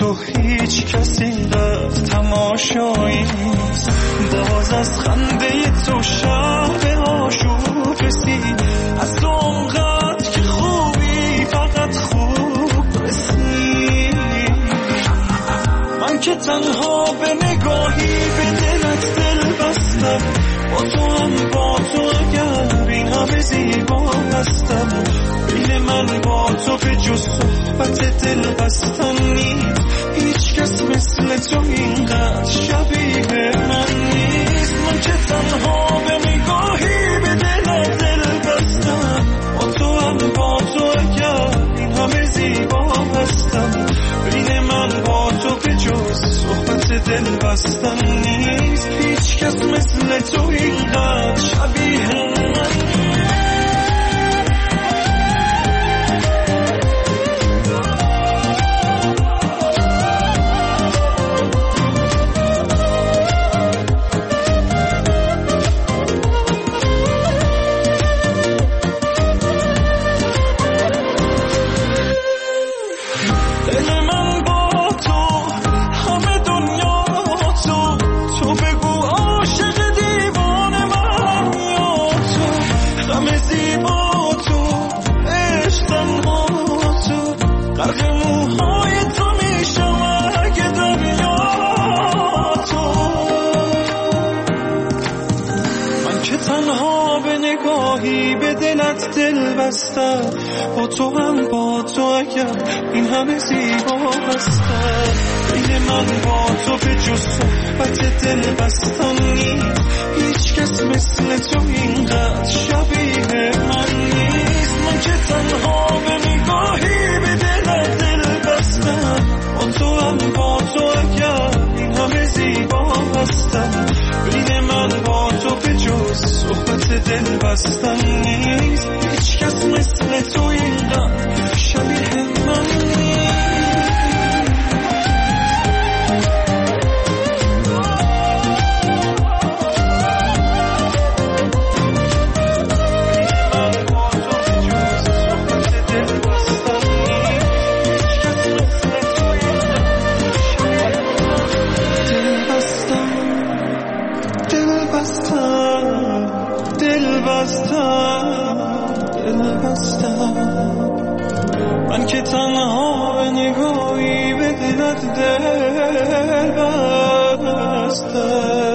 تو هیچ کسی اینقدر تماشایی نیست. باز از خنده تو شب آشوب رسید. از تو اونقدر که خوبی فقط خوب رسید. من که تنها به نگاهی به دلت دل بستم. با تو هم با تو اگر این همه زیبا هستم. بین من با تو به جز صحبت دل بستن نیست. هیچ کس مثل تو اینقدر شبیه من نیست. من که تنها به نگاهی به دلت دل بستم. با تو هم با تو اگر این همه زیبا هستم. بین من با تو به جز صحبت دل بستن نیست. هیچ کس مثل تو اینقدر شبیه من نیست. با تو هم با تو اگر این همه زیبا هستم. بین من با تو به جز صحبت دل بستن نیست. هیچ کس مثل تو اینقدر شبیه من نیست. من که تنها به نگاهی به دلت دل بستم. با تو هم با تو اگر این همه زیبا هستم. بین من با تو به جز صحبت دل بستن نیست. هیچ کس مثل تو اینقدر شبیه من نیست. من که تنها به نگاهی به دلت دل بستم.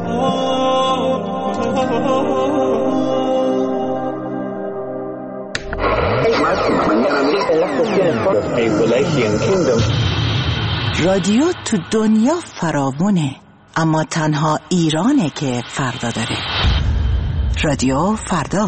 رادیو تو دنیا فراوونه، اما تنها ایرانه که فردا داره. رادیو فردا.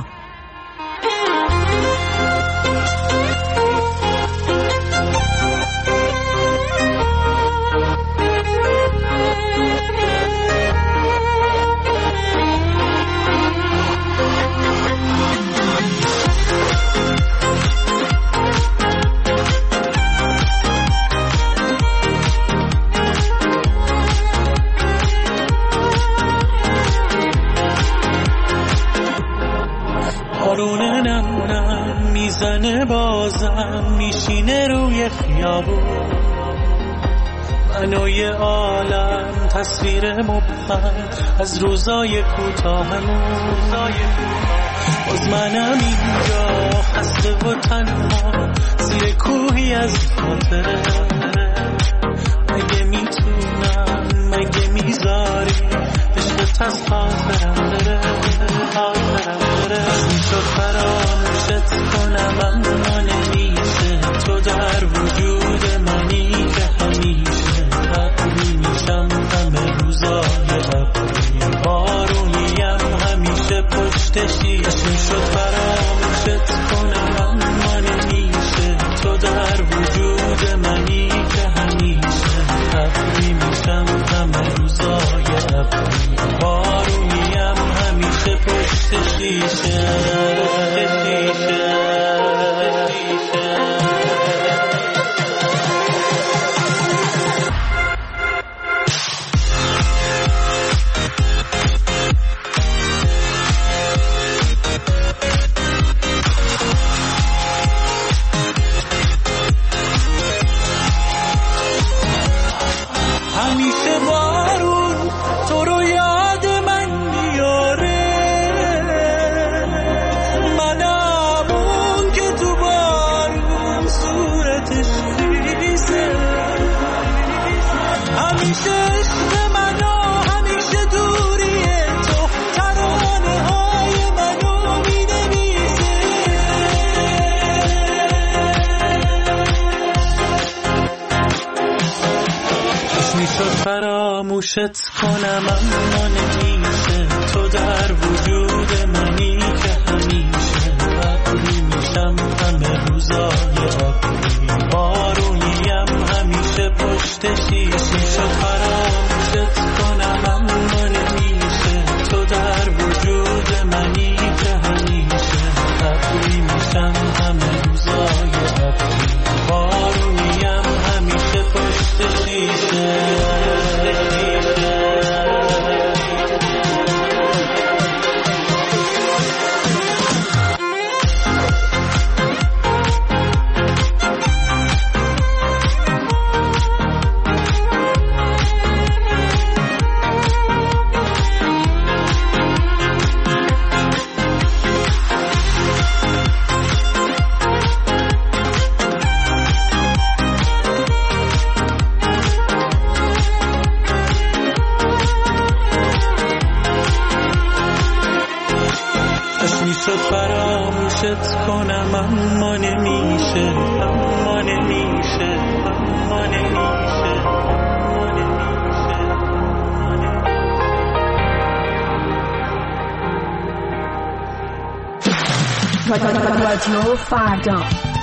بازم میشینه روی خیابون. منوی عالم تصویر مبهم از روزای کوتاهمون. باز منم اینجا خسته و تنها زیر کوهی از خاطره. مگه میتونم مگه میذاری عشقت از خاطرم بره. میشد فراموشت کنم اما نمیشه. تو در وجود منی که همیشه تقوی میشم همه روزای ابری. بارونیم همیشه پشتشی. میشد فراموشت کنم اما نمیشه. تو در وجود منی که همیشه تقوی میشم همه روزای ابری. بارونیم همیشه پشتشیشه. فراموشت کنم اما نمیشه، تو در وجود منی که همیشه ابری میشم همه روزای ابری، بارونیم همیشه پشت شیشه. شد فراموشت کنم اما نمیشه، تو در وجود منی که همیشه ابری میشم همه روزای ابری، بارونیم همیشه پشت شیشه. فراموشت کنم اما نمیشه، اما نمیشه، اما نمیشه، اما نمیشه. رادیو فردا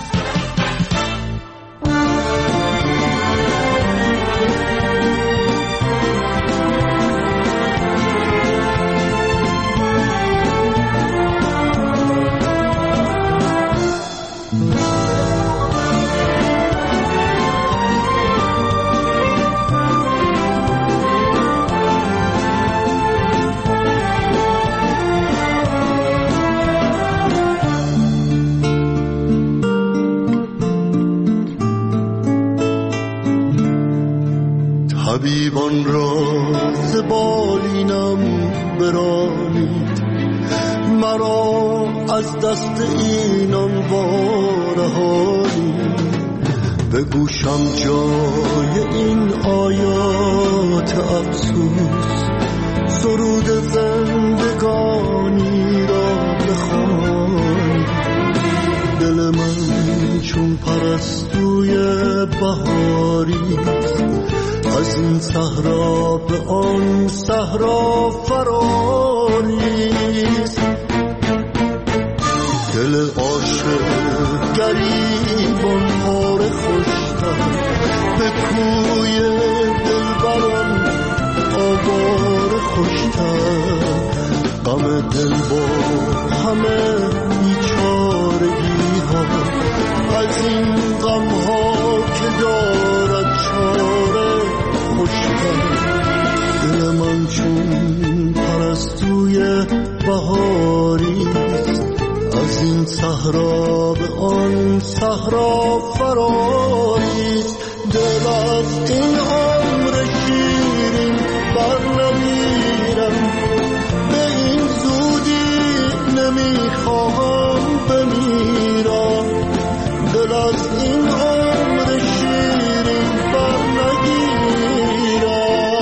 طبیبان را ز بالینم برانید، مرا از دست اینان وارهانید. به گوشم جای این آیات افسوس، سرود زندگانی را بخوانید. دل من چون پرستوی بهاریست، از این صحرا به آن صحرا فراریست. دل عاشق گریبان پاره خوشتر، به کوی دلبران آواره خوشتر. غم دل با همه بیچارگی ها، از این غم ها که دارد چاره خوشتر. دل من چون پرستوی بهاریست، از این صحرا به آن صحرا فراریست. دل از این عمر شیرین بر نمیرم، به این زودی نمیخواهم بمیرم. دل از این عمر شیرین بر نگیرم.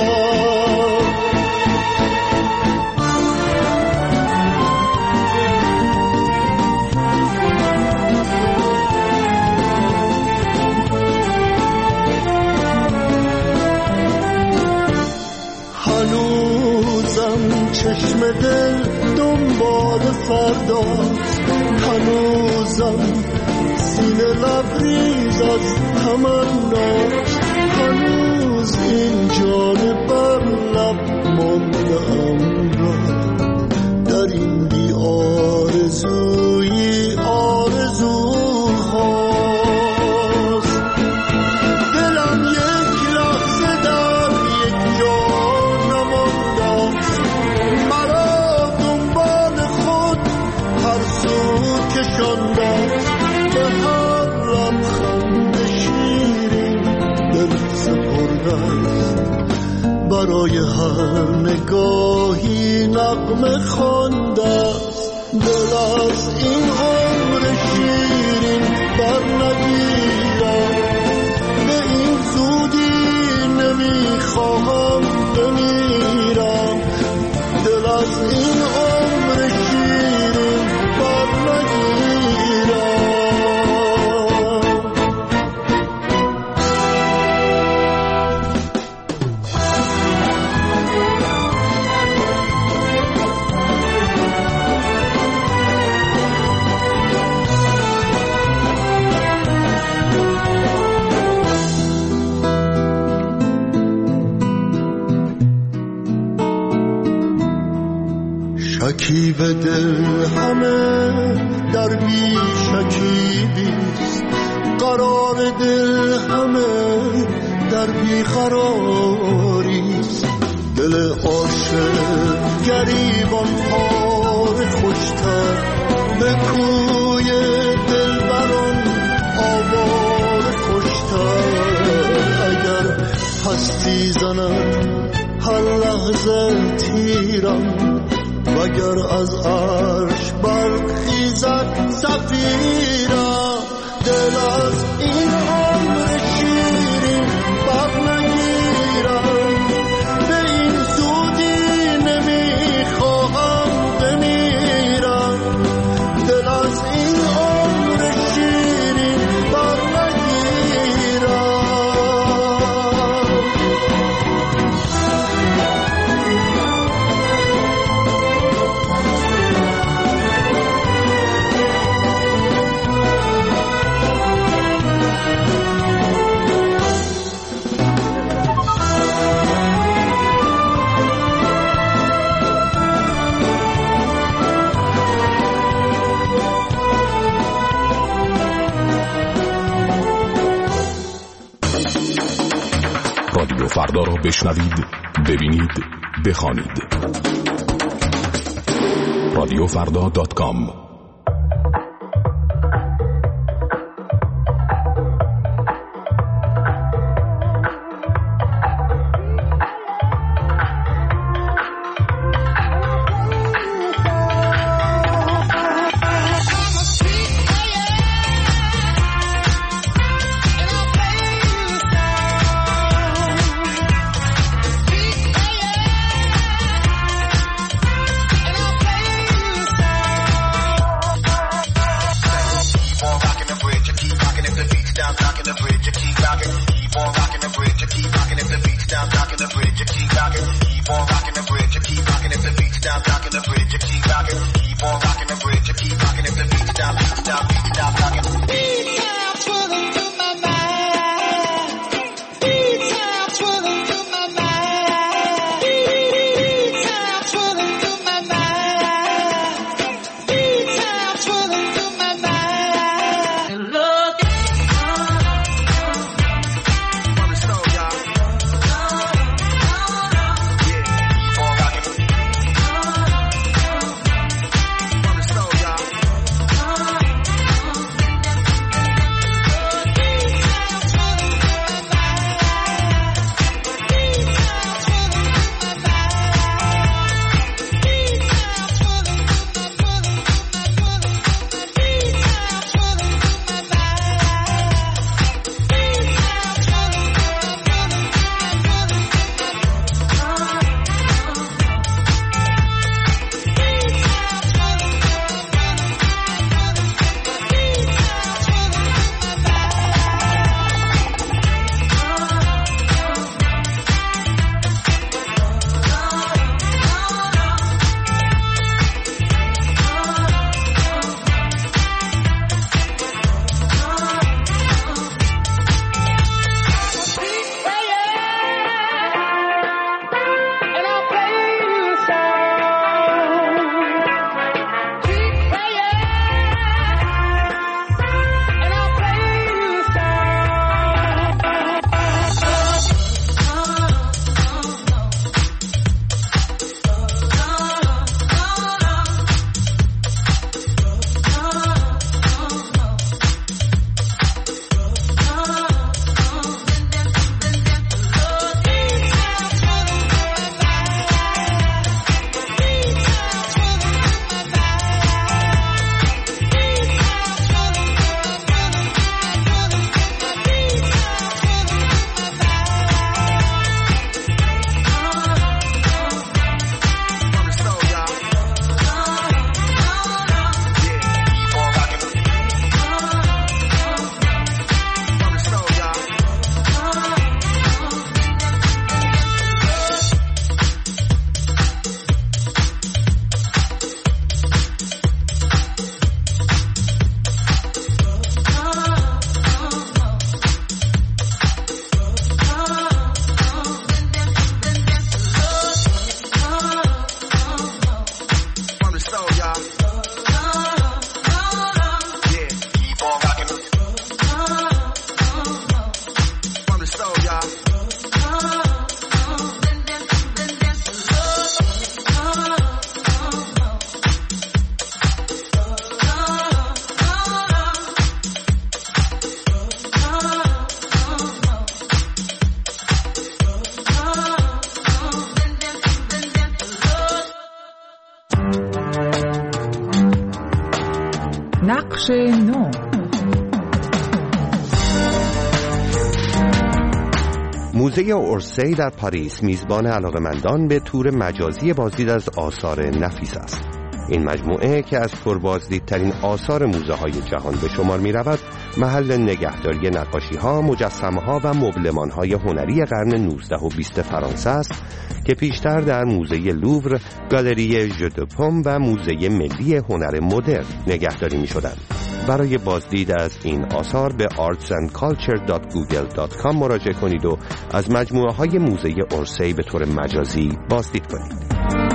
هنوزم چشم دل دنبال فرداست، هنوزم سینه لبریز از تمناست. هنوز این جان بر لب مانده ام را، در این بی آرزویی آرزوهاست. دلم یک لحظه در یک جا نمانداست، مرا دنبال خود هر سو کشانداست. به هر لبخند شیرین دل سپرده است، برای هر نگاهی نغمه خوانده است. دل از این عمر شیرین بر نگیرم، به این زودی نمیخواهم بمیرم. دل از این عمر شیرین بر نگیرم. به دل همه در بی شکیبیست، قرار دل همه در بی قراریست. دل عاشق گریبان پار خوشتر، به کوی دلبران آوار خوشتر. اگر هستی زند هر لحظه تیرم، وگر از عرش برخیزد صفیرم. دل از این عمر شیرین بر نگیرم، به این زودی نمیخواهم بمیرم. دل از این عمر شیرین بر نگیرم. رادیو فردا را بشنوید، ببینید، بخوانید. radiofrda.com. نقش نو. موزه اورسی در پاریس میزبان علاقه‌مندان به تور مجازی بازدید از آثار نفیس است. این مجموعه که از پربازدیدترین آثار موزه‌های جهان به شمار می‌رود، محل نگهداری نقاشی‌ها، مجسمه‌ها و مبلمان‌های هنری قرن 19 و 20 فرانسه است که پیشتر در موزه لوور، گالری ژو دو پوم و موزه ملی هنر مدرن نگهداری می‌شدند. برای بازدید از این آثار به artsandculture.google.com مراجعه کنید و از مجموعه‌های موزه اورسی به طور مجازی بازدید کنید.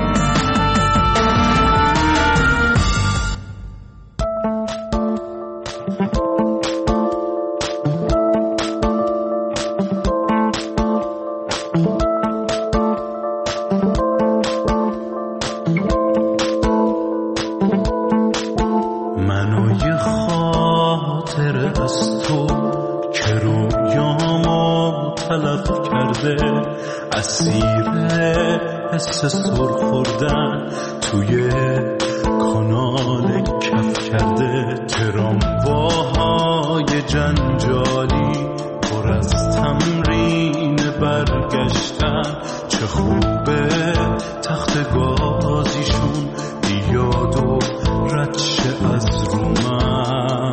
اسیر حس سر خوردن توی کانال کف کرده، ترامواهای جنجالی پر از تمرین برگشتن. چه خوبه تخت گازیشون بیاد و رد شه از رو من.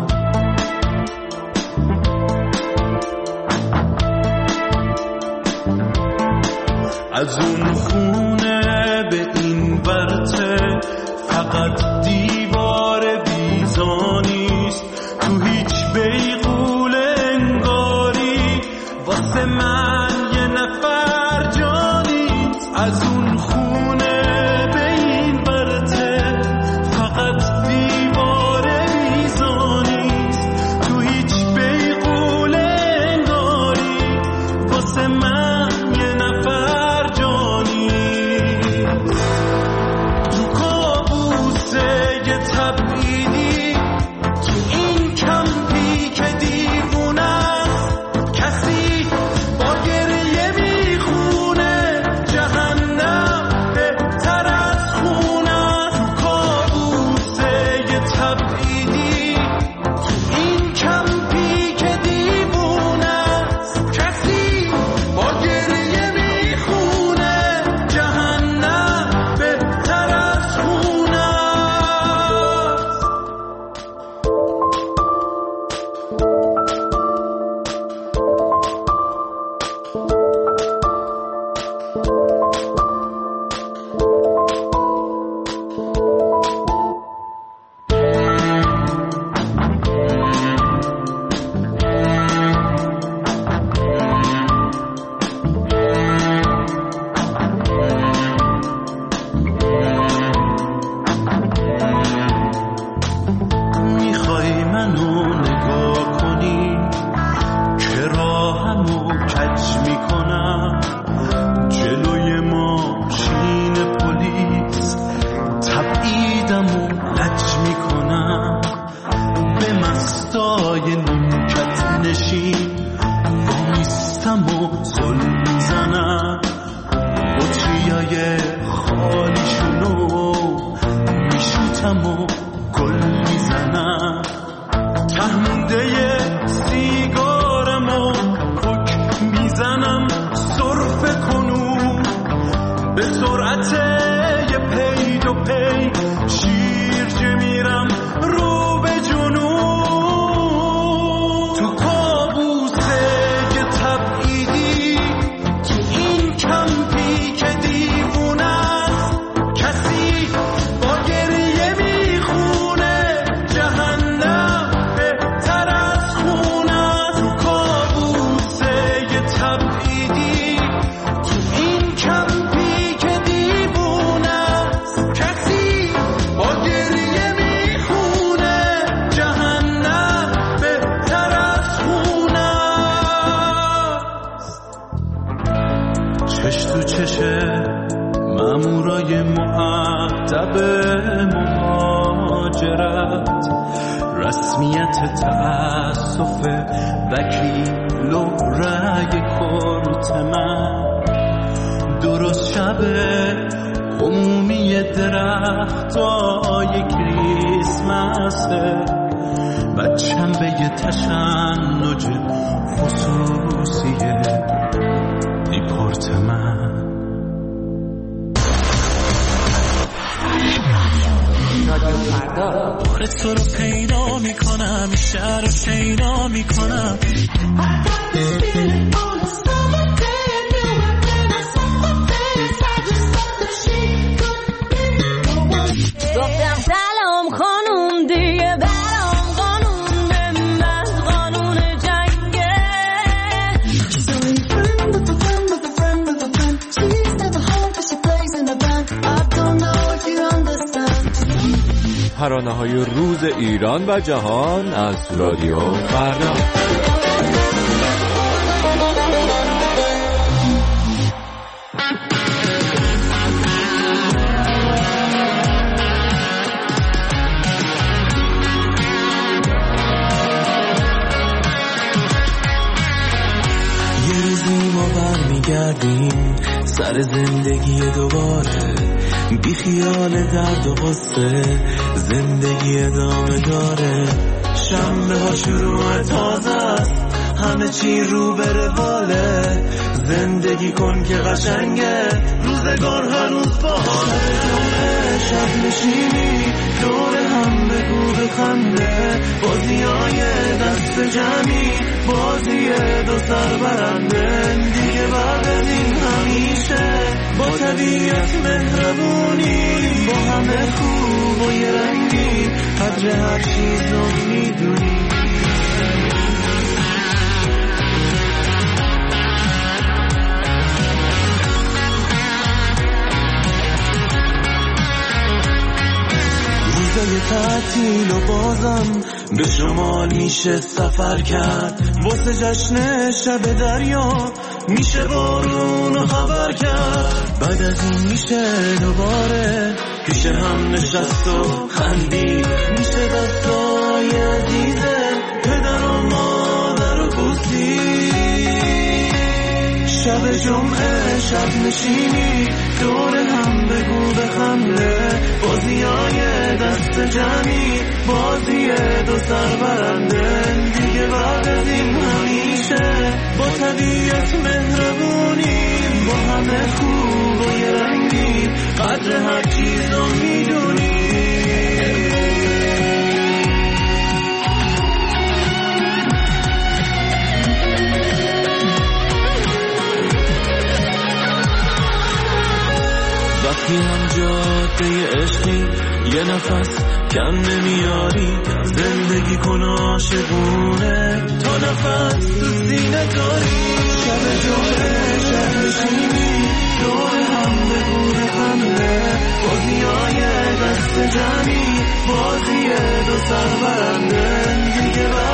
از اون خونه به این ورته فقط دیوار بیزانیست، تو هیچ بیغول انگاری واسه من یه نفر جانیست. از اون خونه به این ورته فقط دیوار بیزانیست، تو هیچ بیغول انگاری واسه من یه نفر. مامورای مؤدب مهاجرت، رسمیت تأسف وکیل و رأی کورت من، درست شب عمومی درختای کریسمسه، بچم به یه تشنج خصوصیه دیپارتمن. بار تو رو پیدا میکنم، شهر رو شیدا میکنم. گفتم سلام خانوم دیگه برام قانون به من قانون جنگه. So you friend with a friend with a friend with a friend. She's never home but she plays in the band. I don't know if you understand. ترانه‌های روز ایران و جهان از رادیو فردا. برمیگردیم سر زندگی دوباره، بی خیال درد و غصه زندگی ادامه داره. شنبه ها شروع تازه است، همه چی رو به رواله. زندگی کن که قشنگه، روزگار هنوز باحاله. شب نشینی دور هم بگو بخنده، بازیای دست جمعی، بازی دو سر برنده. دیگه بعد از این همیشه با طبیعت مهربونی، با همه خوب و یه رنگی، قدر هر چیز رو میدونی. روزای تعطیل و بازم به شمال میشه سفر کرد، واسه جشن شب دریا میشه بارون و خبر کرد. بعد از این میشه دوباره پیش هم نشست و خندید، میشه دستای عزیزه پدر و مادر و بوسید. شب جمعه شب نشینی دور هم بگو بخنده، بازیای دست جمعی، بازی دو سر برنده. دیگه بعد از این همیشه با طبیعت مهربونی، با همه خوب و یه رنگی، قدر هر چیز رو میدونی. وقتی هم جاده عشقی یه نفس کم نمیاری، زندگی کن عاشقونه تا نفس تو سینه داری. شب جمعه شب نشینی دور هم بگو بخنده، بازیای دست جمعی، بازی دو سر برنده. دیگه